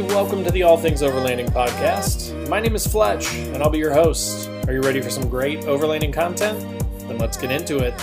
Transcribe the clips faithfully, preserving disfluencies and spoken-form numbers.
welcome to the All Things Overlanding podcast. My name is Fletch, and I'll be your host. Are you ready for some great overlanding content? Then let's get into it.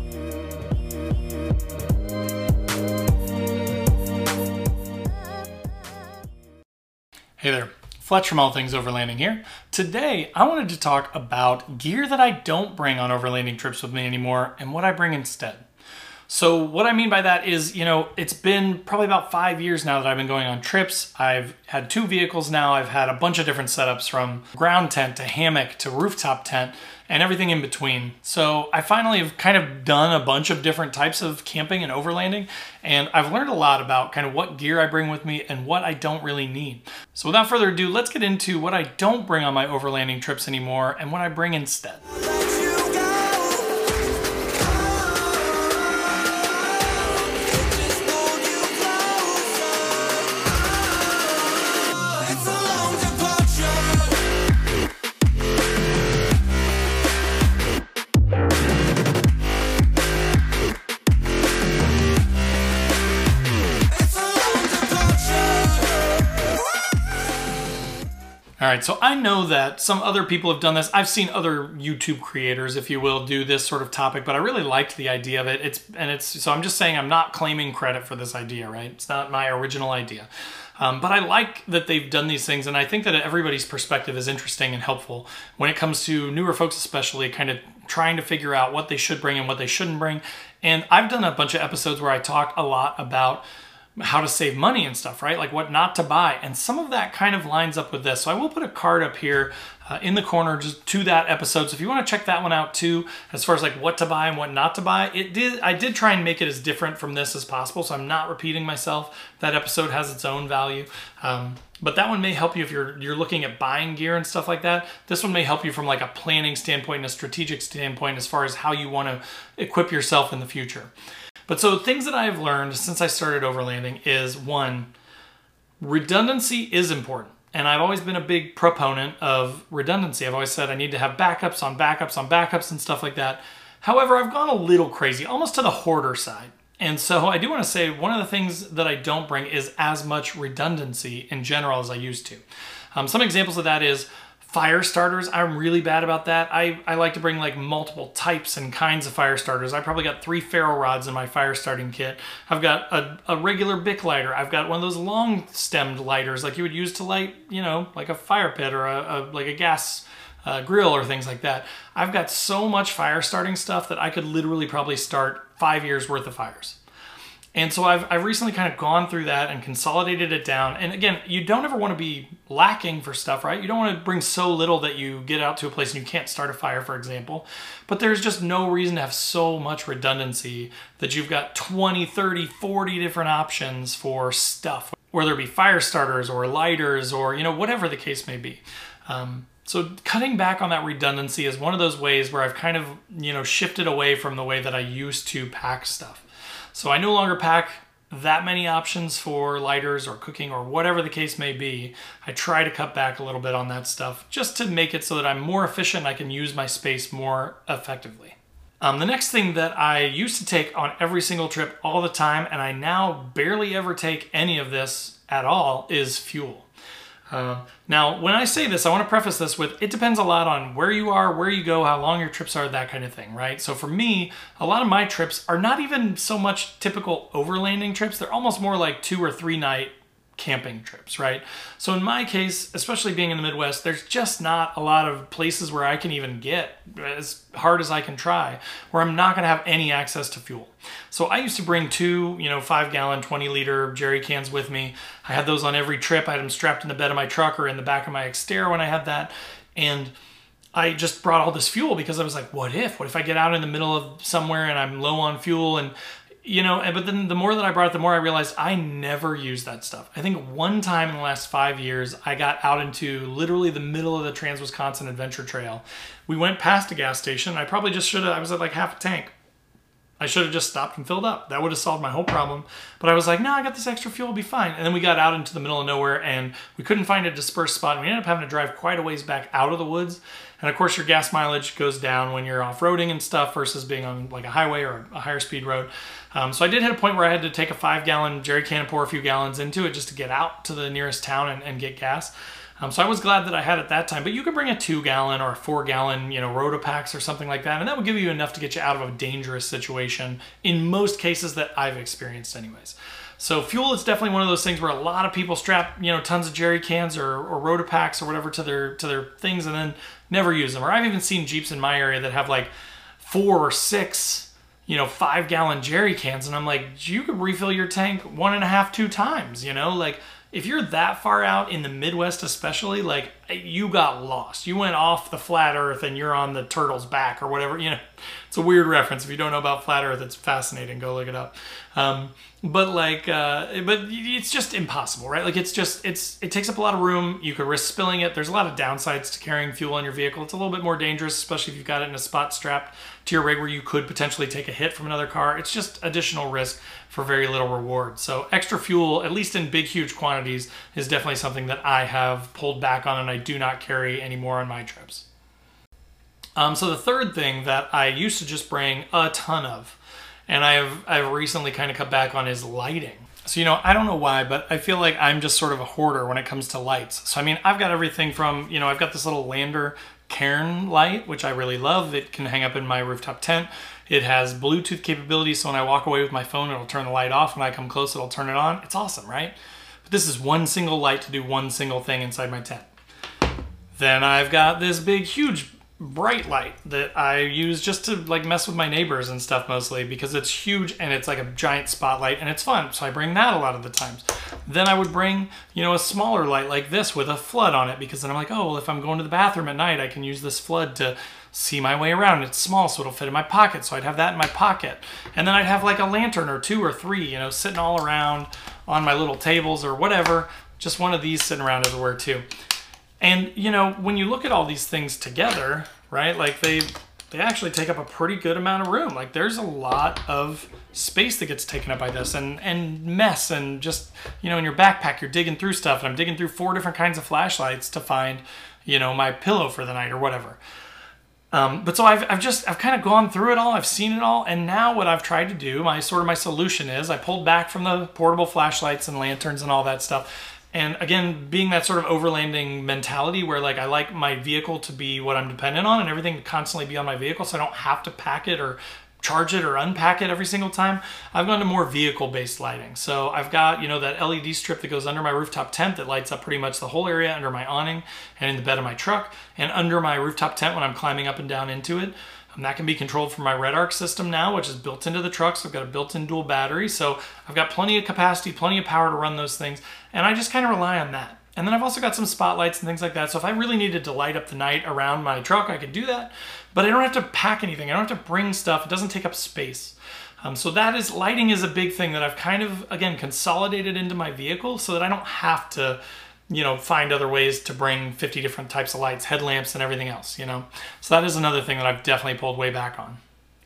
Hey there, Fletch from All Things Overlanding here. Today, I wanted to talk about gear that I don't bring on overlanding trips with me anymore and what I bring instead. So what I mean by that is, you know, it's been probably about five years now that I've been going on trips. I've had two vehicles now. I've had a bunch of different setups from ground tent to hammock to rooftop tent and everything in between. So I finally have kind of done a bunch of different types of camping and overlanding, and I've learned a lot about kind of what gear I bring with me and what I don't really need. So without further ado, let's get into what I don't bring on my overlanding trips anymore and what I bring instead. All right, so I know that some other people have done this. I've seen other YouTube creators, if you will, do this sort of topic, but I really liked the idea of it. It's and it's so I'm just saying I'm not claiming credit for this idea, right? It's not my original idea. Um, but I like that they've done these things, and I think that everybody's perspective is interesting and helpful when it comes to newer folks especially, kind of trying to figure out what they should bring and what they shouldn't bring. And I've done a bunch of episodes where I talk a lot about how to save money and stuff, right? Like what not to buy. And some of that kind of lines up with this. So I will put a card up here uh, in the corner just to that episode. So if you want to check that one out too, as far as like what to buy and what not to buy, it did. I did try and make it as different from this as possible. So I'm not repeating myself. That episode has its own value. Um, but that one may help you if you're you're looking at buying gear and stuff like that. This one may help you from like a planning standpoint and a strategic standpoint as far as how you want to equip yourself in the future. But so things that I've learned since I started overlanding is, one, redundancy is important. And I've always been a big proponent of redundancy. I've always said I need to have backups on backups on backups and stuff like that. However, I've gone a little crazy, almost to the hoarder side. And so I do want to say one of the things that I don't bring is as much redundancy in general as I used to. Um, some examples of that is fire starters. I'm really bad about that. I, I like to bring like multiple types and kinds of fire starters. I probably got three ferro rods in my fire starting kit. I've got a, a regular Bic lighter. I've got one of those long stemmed lighters like you would use to light, you know, like a fire pit or a, a like a gas uh, grill or things like that. I've got so much fire starting stuff that I could literally probably start five years worth of fires. And so I've, I've recently kind of gone through that and consolidated it down. And again, you don't ever want to be lacking for stuff, right? You don't want to bring so little that you get out to a place and you can't start a fire, for example. But there's just no reason to have so much redundancy that you've got twenty, thirty, forty different options for stuff, whether it be fire starters or lighters or, you know, whatever the case may be. Um, So cutting back on that redundancy is one of those ways where I've kind of, you know, shifted away from the way that I used to pack stuff. So I no longer pack that many options for lighters or cooking or whatever the case may be. I try to cut back a little bit on that stuff just to make it so that I'm more efficient and I can use my space more effectively. Um, the next thing that I used to take on every single trip all the time, and I now barely ever take any of this at all, is fuel. Uh, now, when I say this, I want to preface this with, it depends a lot on where you are, where you go, how long your trips are, that kind of thing, right? So for me, a lot of my trips are not even so much typical overlanding trips. They're almost more like two or three night camping trips, right? So in my case, especially being in the Midwest, there's just not a lot of places where I can even get, as hard as I can try, where I'm not going to have any access to fuel. So I used to bring two, you know, five gallon, twenty liter jerry cans with me. I had those on every trip. I had them strapped in the bed of my truck or in the back of my Xterra when I had that. And I just brought all this fuel because I was like, what if? What if I get out in the middle of somewhere and I'm low on fuel? And you know, but then the more that I brought it, the more I realized I never use that stuff. I think one time in the last five years, I got out into literally the middle of the Trans-Wisconsin Adventure Trail. We went past a gas station. I probably just should have, I was at like half a tank. I should have just stopped and filled up. That would have solved my whole problem. But I was like, no, I got this extra fuel, it'll be fine. And then we got out into the middle of nowhere and we couldn't find a dispersed spot. And we ended up having to drive quite a ways back out of the woods. And of course your gas mileage goes down when you're off-roading and stuff versus being on like a highway or a higher speed road. Um, so I did hit a point where I had to take a five gallon jerry can and pour a few gallons into it just to get out to the nearest town and, and get gas. Um, so I was glad that I had it that time, but you could bring a two gallon or a four gallon, you know, Rotopax or something like that. And that would give you enough to get you out of a dangerous situation in most cases that I've experienced anyways. So fuel is definitely one of those things where a lot of people strap, you know, tons of jerry cans or, or Rotopax or whatever to their, to their things and then never use them. Or I've even seen Jeeps in my area that have like four or six, you know, five gallon jerry cans. And I'm like, you could refill your tank one and a half, two times, you know, like, if you're that far out in the Midwest especially, like, you got lost. You went off the flat earth and you're on the turtle's back or whatever, you know. It's a weird reference. If you don't know about flat earth, it's fascinating. Go look it up. Um, but like, uh, but it's just impossible, right? Like it's just, it's, it takes up a lot of room. You could risk spilling it. There's a lot of downsides to carrying fuel in your vehicle. It's a little bit more dangerous, especially if you've got it in a spot strapped to your rig where you could potentially take a hit from another car. It's just additional risk for very little reward. So extra fuel, at least in big, huge quantities, is definitely something that I have pulled back on and I do not carry anymore on my trips. Um, so the third thing that I used to just bring a ton of, and I've, I've recently kind of cut back on, is lighting. So, you know, I don't know why, but I feel like I'm just sort of a hoarder when it comes to lights. So, I mean, I've got everything from, you know, I've got this little Lander cairn light, which I really love. It can hang up in my rooftop tent. It has Bluetooth capability, so when I walk away with my phone, it'll turn the light off. When I come close, it'll turn it on. It's awesome, right? But this is one single light to do one single thing inside my tent. Then I've got this big, huge bright light that I use just to like mess with my neighbors and stuff mostly because it's huge and it's like a giant spotlight and it's fun. So I bring that a lot of the times. Then I would bring, you know, a smaller light like this with a flood on it because then I'm like, oh, well, if I'm going to the bathroom at night, I can use this flood to see my way around. It's small, so it'll fit in my pocket. So I'd have that in my pocket. And then I'd have like a lantern or two or three, you know, sitting all around on my little tables or whatever. Just one of these sitting around everywhere too. And, you know, when you look at all these things together, right, like they they actually take up a pretty good amount of room. Like there's a lot of space that gets taken up by this and, and mess and just, you know, in your backpack, you're digging through stuff. And I'm digging through four different kinds of flashlights to find, you know, my pillow for the night or whatever. Um, but so I've, I've just, I've kind of gone through it all. I've seen it all. And now what I've tried to do, my sort of my solution is I pulled back from the portable flashlights and lanterns and all that stuff. And again, being that sort of overlanding mentality where like I like my vehicle to be what I'm dependent on and everything to constantly be on my vehicle so I don't have to pack it or charge it or unpack it every single time, I've gone to more vehicle-based lighting. So I've got, you know, that L E D strip that goes under my rooftop tent that lights up pretty much the whole area under my awning and in the bed of my truck and under my rooftop tent when I'm climbing up and down into it. And that can be controlled from my Red Arc system now, which is built into the truck. So I've got a built-in dual battery. So I've got plenty of capacity, plenty of power to run those things. And I just kind of rely on that. And then I've also got some spotlights and things like that. So if I really needed to light up the night around my truck, I could do that. But I don't have to pack anything. I don't have to bring stuff. It doesn't take up space. Um, so that is, lighting is a big thing that I've kind of, again, consolidated into my vehicle so that I don't have to, you know, find other ways to bring fifty different types of lights, headlamps and everything else, you know. So that is another thing that I've definitely pulled way back on.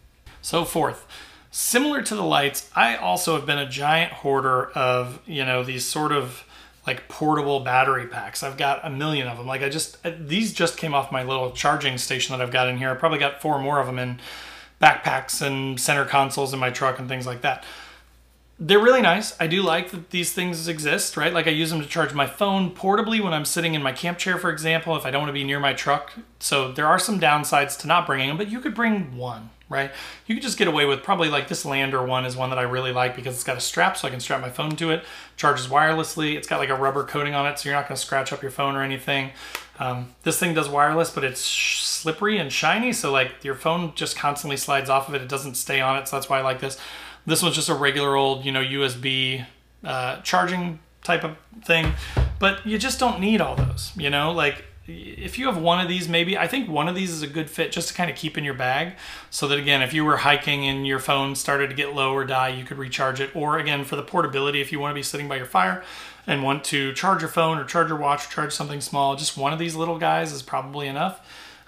So fourth, similar to the lights, I also have been a giant hoarder of, you know, these sort of like portable battery packs. I've got a million of them. Like I just, these just came off my little charging station that I've got in here. I probably got four more of them in backpacks and center consoles in my truck and things like that. They're really nice. I do like that these things exist, right? Like I use them to charge my phone portably when I'm sitting in my camp chair, for example, if I don't want to be near my truck. So there are some downsides to not bringing them, but you could bring one, right? You could just get away with probably like this Lander one is one that I really like because it's got a strap so I can strap my phone to it. Charges wirelessly. It's got like a rubber coating on it so you're not going to scratch up your phone or anything. Um, this thing does wireless, but it's slippery and shiny. So like your phone just constantly slides off of it. It doesn't stay on it. So that's why I like this. This one's just a regular old, you know, U S B uh, charging type of thing, but you just don't need all those, you know, like if you have one of these, maybe, I think one of these is a good fit just to kind of keep in your bag so that, again, if you were hiking and your phone started to get low or die, you could recharge it. Or again, for the portability, if you want to be sitting by your fire and want to charge your phone or charge your watch or charge something small, just one of these little guys is probably enough.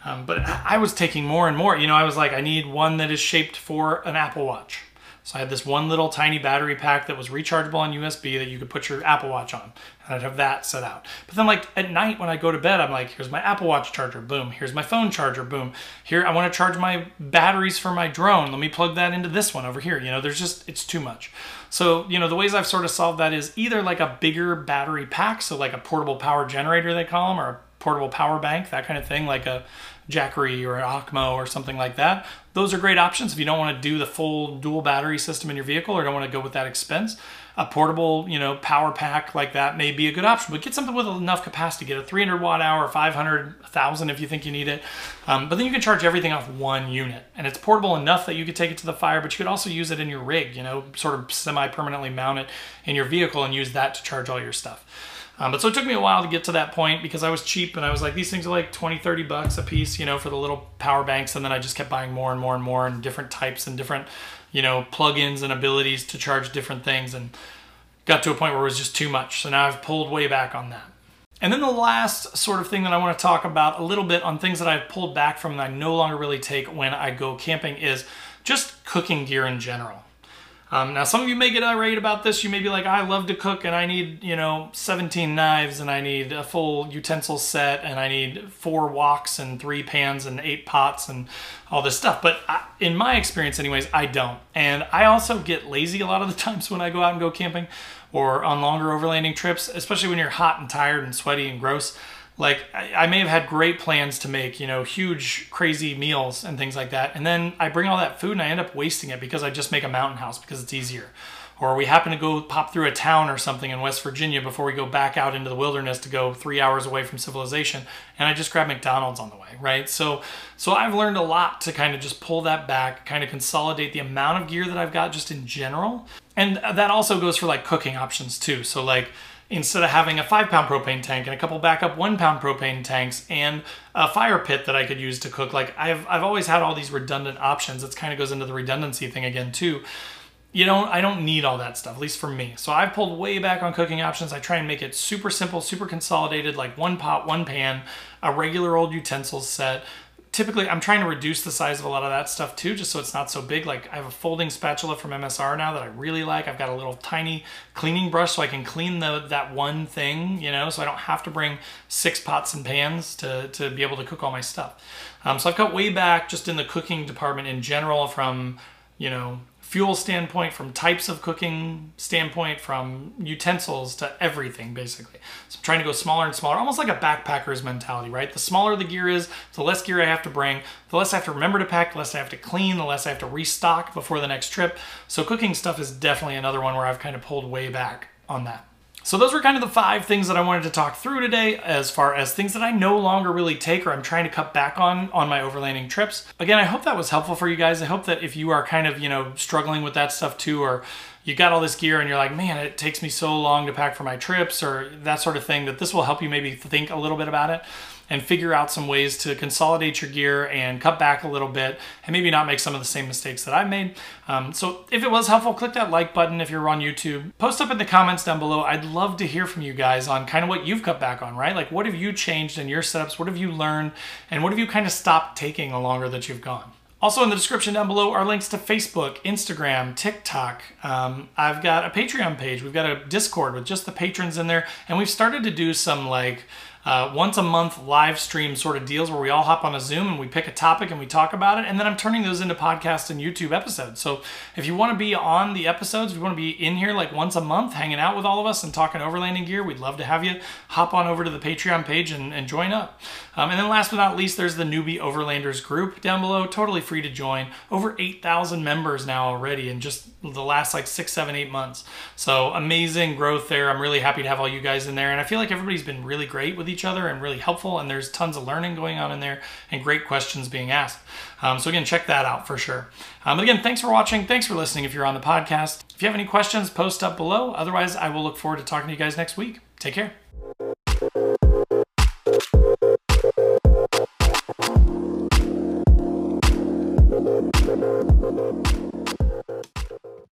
Um, but I was taking more and more. You know, I was like, I need one that is shaped for an Apple Watch. So I had this one little tiny battery pack that was rechargeable on U S B that you could put your Apple Watch on. And I'd have that set out. But then like at night when I go to bed, I'm like, here's my Apple Watch charger, boom. Here's my phone charger, boom. Here, I want to charge my batteries for my drone. Let me plug that into this one over here. You know, there's just, it's too much. So, you know, the ways I've sort of solved that is either like a bigger battery pack, so like a portable power generator, they call them, or a portable power bank, that kind of thing, like a Jackery or an Ocmo or something like that. Those are great options if you don't want to do the full dual battery system in your vehicle or don't want to go with that expense. A portable, you know, power pack like that may be a good option, but get something with enough capacity. Get a three hundred watt hour, five hundred, one thousand if you think you need it. Um, but then you can charge everything off one unit. And it's portable enough that you could take it to the fire, but you could also use it in your rig, you know, sort of semi-permanently mount it in your vehicle and use that to charge all your stuff. Um, but so it took me a while to get to that point because I was cheap and I was like, these things are like twenty, thirty bucks a piece, you know, for the little power banks. And then I just kept buying more and more and more and different types and different, you know, plugins and abilities to charge different things, and got to a point where it was just too much. So now I've pulled way back on that. And then the last sort of thing that I want to talk about a little bit on things that I've pulled back from that I no longer really take when I go camping is just cooking gear in general. Um, now, some of you may get irate about this. You may be like, I love to cook and I need, you know, seventeen knives and I need a full utensil set and I need four woks and three pans and eight pots and all this stuff. But I, in my experience anyways, I don't. And I also get lazy a lot of the times when I go out and go camping or on longer overlanding trips, especially when you're hot and tired and sweaty and gross. Like, I, I may have had great plans to make, you know, huge, crazy meals and things like that. And then I bring all that food and I end up wasting it because I just make a mountain house because it's easier. Or we happen to go pop through a town or something in West Virginia before we go back out into the wilderness to go three hours away from civilization. And I just grab McDonald's on the way, right? So, so I've learned a lot to kind of just pull that back, kind of consolidate the amount of gear that I've got just in general. And that also goes for like cooking options too. So like, instead of having a five pound propane tank and a couple backup one pound propane tanks and a fire pit that I could use to cook, like I've, I've always had all these redundant options. It kind of goes into the redundancy thing again too. You know, I don't need all that stuff, at least for me. So I've pulled way back on cooking options. I try and make it super simple, super consolidated, like one pot, one pan, a regular old utensils set. Typically, I'm trying to reduce the size of a lot of that stuff too, just so it's not so big. Like I have a folding spatula from M S R now that I really like. I've got a little tiny cleaning brush so I can clean the that one thing, you know, so I don't have to bring six pots and pans to, to be able to cook all my stuff. Um, so I've cut way back just in the cooking department in general from, you know, fuel standpoint, from types of cooking standpoint, from utensils to everything, basically. So I'm trying to go smaller and smaller, almost like a backpacker's mentality, right? The smaller the gear is, the less gear I have to bring, the less I have to remember to pack, the less I have to clean, the less I have to restock before the next trip. So cooking stuff is definitely another one where I've kind of pulled way back on that. So those were kind of the five things that I wanted to talk through today as far as things that I no longer really take or I'm trying to cut back on on my overlanding trips. Again, I hope that was helpful for you guys. I hope that if you are kind of, you know, struggling with that stuff too, or you got all this gear and you're like, man, it takes me so long to pack for my trips or that sort of thing, that this will help you maybe think a little bit about it and figure out some ways to consolidate your gear and cut back a little bit and maybe not make some of the same mistakes that I've made. Um, so if it was helpful, click that like button if you're on YouTube. Post up in the comments down below. I'd love to hear from you guys on kind of what you've cut back on, right? Like what have you changed in your setups? What have you learned? And what have you kind of stopped taking the longer that you've gone? Also in the description down below are links to Facebook, Instagram, TikTok. Um, I've got a Patreon page. We've got a Discord with just the patrons in there. And we've started to do some like Uh, once a month live stream sort of deals where we all hop on a Zoom and we pick a topic and we talk about it, and then I'm turning those into podcast and YouTube episodes. So if you want to be on the episodes, if you want to be in here like once a month hanging out with all of us and talking overlanding gear, we'd love to have you. Hop on over to the Patreon page and, and join up. Um, and then last but not least, there's the Newbie Overlanders group down below, totally free to join. Over eight thousand members now already in just the last like six, seven, eight months. So amazing growth there. I'm really happy to have all you guys in there. And I feel like everybody's been really great with each other and really helpful, and there's tons of learning going on in there and great questions being asked. Um, so again, check that out for sure. Um, but again, thanks for watching. Thanks for listening if you're on the podcast. If you have any questions, post up below. Otherwise, I will look forward to talking to you guys next week. Take care.